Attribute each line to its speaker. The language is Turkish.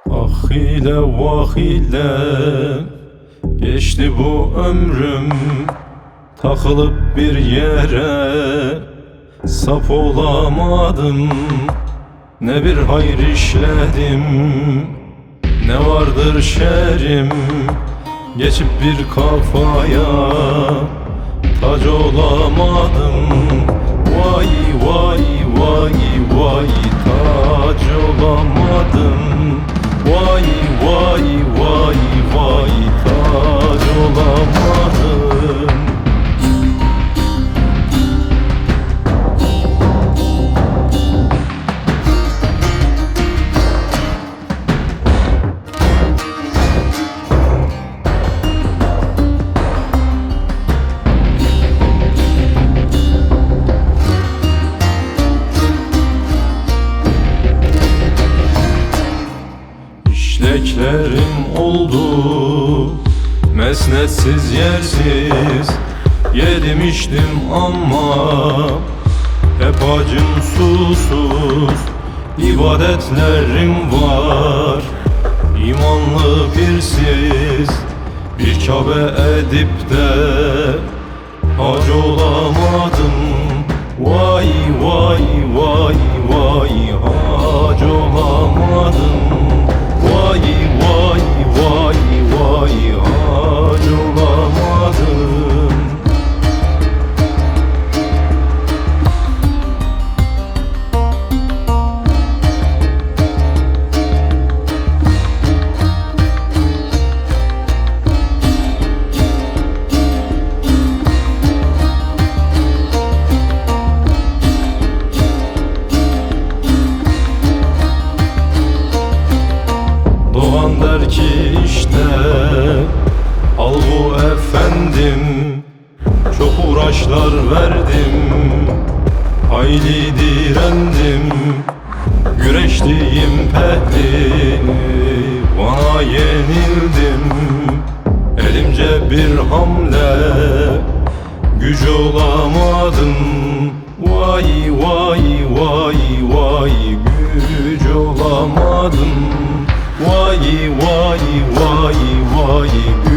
Speaker 1: Ah ile vah ile geçti bu ömrüm, takılıp bir yere sap olamadım. Ne bir hayır işledim, ne vardır şerim, geçip bir kafaya tac olamadım. Vay vay vay vay, tac olamadım. Vay vay vay vay, tac olamadım. İşleklerim oldu, mesnetsiz yersiz, yedim içtim ama hep acım susuz. İbadetlerim var, imanlı birsiz, bir Kabe edip de hac olamadım. Vay vay vay vay, hac olamadım. Vay vay vay vay, hac olamadım. Doğan der ki işte al bu efendim, çok uğraşlar verdim, hayli direndim, güreştiğim bana yenildim. Elimce bir hamle güç olamadım. Vay vay vay vay, güç olamadım. Vay vay vay vay,